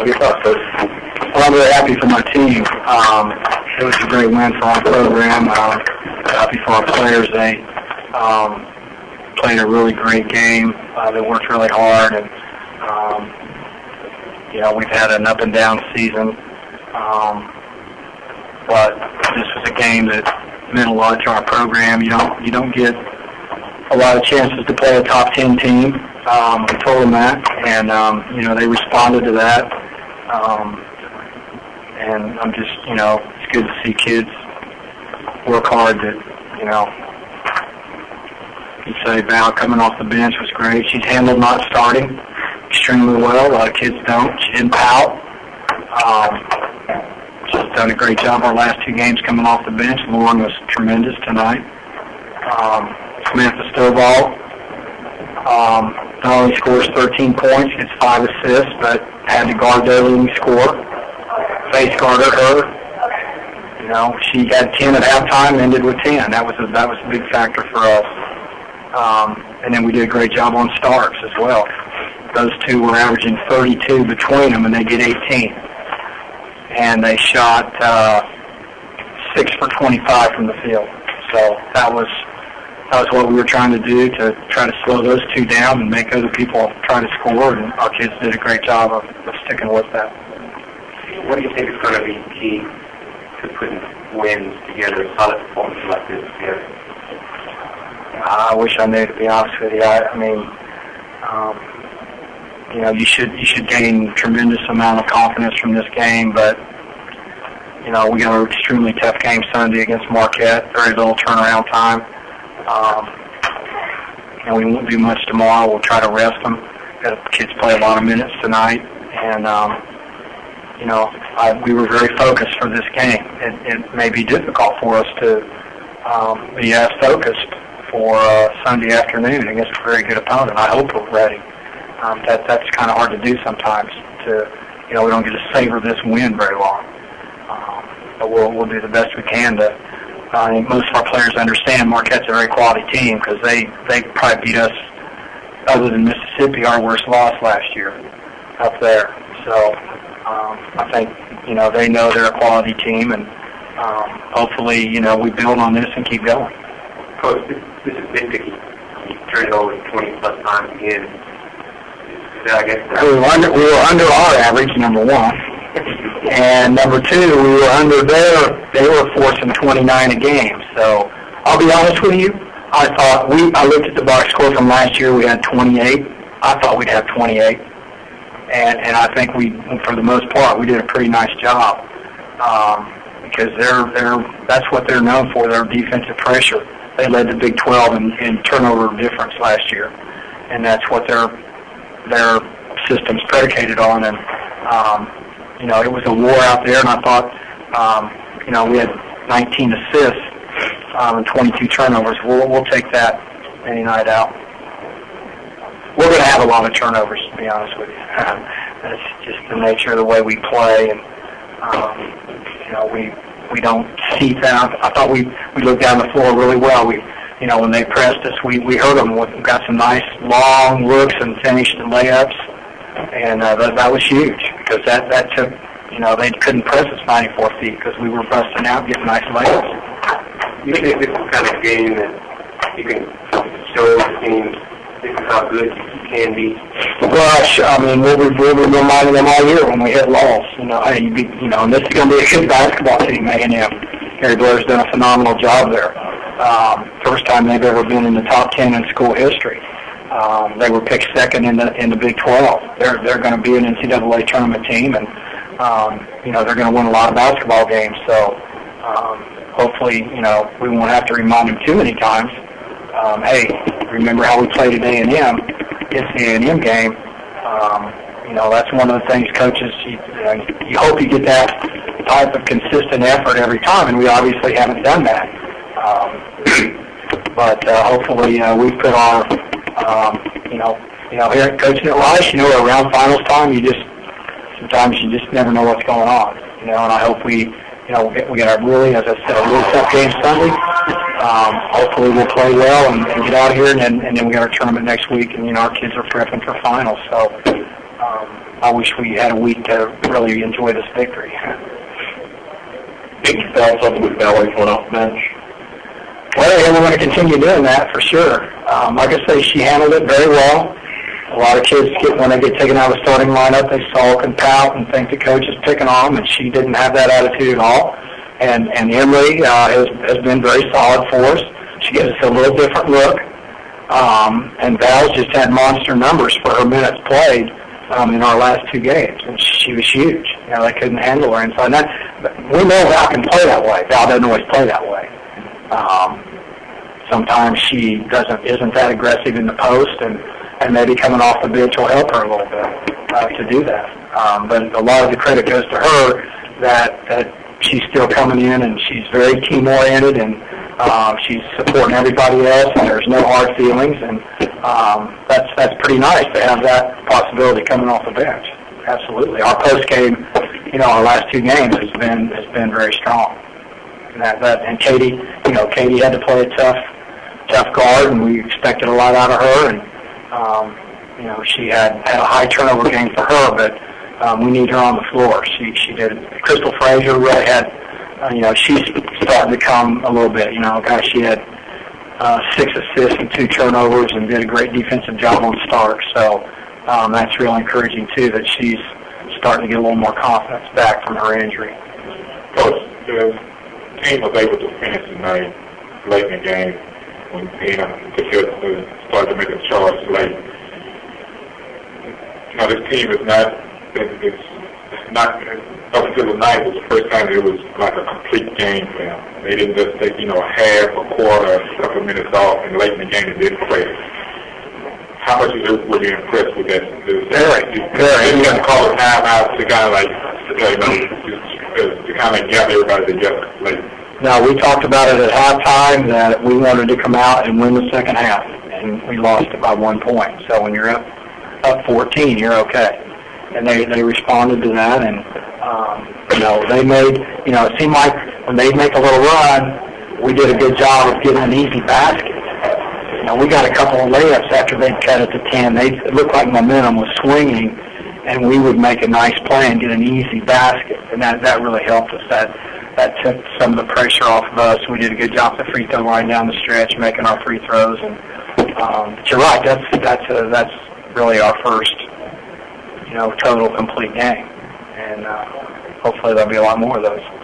What are your thoughts, Coach? Well, I'm very happy for my team. It was a great win for our program. Happy for our players. They played a really great game. They worked really hard, and we've had an up and down season. But this was a game that meant a lot to our program. You don't get a lot of chances to play a top 10 team. We told them that, and they responded to that. And I'm just, it's good to see kids work hard. That, you say Val coming off the bench was great. She's handled not starting extremely well. A lot of kids don't. She didn't pout. She's done a great job our last two games coming off the bench. Lauren was tremendous tonight. Samantha Stovall not only scores 13 points, gets 5 assists, but had to guard their leading scorer. Face guarded her. She had 10 at halftime, ended with 10. That was a big factor for us. And then we did a great job on Starks as well. Those two were averaging 32 between them, and they get 18. And they shot 6 for 25 from the field. So that was what we were trying to do, to try to slow those two down and make other people try to score. And our kids did a great job of sticking with that. What do you think is going to be key to putting wins together, solid performances like this together? I wish I knew, to be honest with you. You should gain tremendous amount of confidence from this game, but we got an extremely tough game Sunday against Marquette. Very little turnaround time. We won't do much tomorrow. We'll try to rest them. The kids play a lot of minutes tonight, and we were very focused for this game. It may be difficult for us to be as focused for Sunday afternoon against a very good opponent. I hope we're ready. That's kind of hard to do sometimes. We don't get to savor this win very long. But we'll do the best we can to. I think most of our players understand Marquette's a very quality team, because they probably beat us, other than Mississippi, our worst loss last year up there. So I think they know they're a quality team, and hopefully we build on this and keep going. Coach, this is nitpicky. You turned it over 20+ times again. We were under our average, number one. And number two, we were under they were forcing 29 a game. So I'll be honest with you, I looked at the box score from last year, we had 28. I thought we'd have 28. And I think for the most part, we did a pretty nice job. Because that's what they're known for, their defensive pressure. They led the Big 12 in turnover difference last year. And that's what their system's predicated on. And it was a war out there, and I thought, we had 19 assists and 22 turnovers. We'll take that any night out. We're going to have a lot of turnovers, to be honest with you. That's just the nature of the way we play, and we don't see that. I thought we looked down the floor really well. When they pressed us, we hurt them. We got some nice long looks and finished the layups. And that was huge, because that took, they couldn't press us 94 feet because we were busting out, getting nice layups. You think this is the kind of game that you can show the team this is how good you can be? Well, we'll be reminding them all year when we hit walls. And this is going to be a good basketball team, A&M. Gary Blair's done a phenomenal job there. First time they've ever been in the top 10 in school history. They were picked second in the Big 12. They're going to be an NCAA tournament team, and they're going to win a lot of basketball games. So hopefully, we won't have to remind them too many times. Hey, remember how we played at A&M? It's the A&M game. That's one of the things coaches. You hope you get that type of consistent effort every time, and we obviously haven't done that. But hopefully, we've put our here at coaching at Rice, around finals time, sometimes you just never know what's going on, and I hope we got a really, as I said, a really tough game Sunday. Hopefully we'll play well and get out of here, and then we got our tournament next week, and our kids are prepping for finals, so I wish we had a week to really enjoy this victory. I think you found something with Valerie coming off the bench. Well, yeah, we're going to continue doing that for sure. Like I say, she handled it very well. A lot of kids, when they get taken out of the starting lineup, they sulk and pout and think the coach is picking on them, and she didn't have that attitude at all. And Emily has been very solid for us. She gives us a little different look. And Val's just had monster numbers for her minutes played in our last 2 games, and she was huge. You know, they couldn't handle her inside. We know Val can play that way. Val doesn't always play that way. Sometimes she isn't that aggressive in the post, and maybe coming off the bench will help her a little bit to do that. But a lot of the credit goes to her that she's still coming in, and she's very team-oriented, and she's supporting everybody else, and there's no hard feelings, and that's pretty nice to have that possibility coming off the bench. Absolutely. Our post game, our last 2 games has been very strong. And Katie had to play a tough guard, and we expected a lot out of her, and she had a high turnover game for her, but we need her on the floor. She did. Crystal Frazier really had, she's starting to come a little bit. Gosh, she had 6 assists and 2 turnovers and did a great defensive job on Stark. So that's real encouraging too, that she's starting to get a little more confidence back from her injury. Coach, the team was able to finish tonight late in the game when Pachuca started to make a charge late. This team is not up until tonight was the first time it was like a complete game for them. They didn't just take, a half, a quarter, a couple of minutes off, and late in the game they didn't play. How much were you impressed with that? Very. You have to call a timeout to kind of to kind of gather everybody together late. No, we talked about it at halftime that we wanted to come out and win the second half, and we lost it by 1 point. So when you're up 14, you're okay. And they responded to that, and they made, it seemed like when they make a little run, we did a good job of getting an easy basket. We got a couple of layups after they'd cut it to 10. It looked like momentum was swinging, and we would make a nice play and get an easy basket, and that really helped us. That took some of the pressure off of us. We did a good job at the free throw line down the stretch, making our free throws. And but you're right, that's really our first, total complete game, and hopefully there'll be a lot more of those.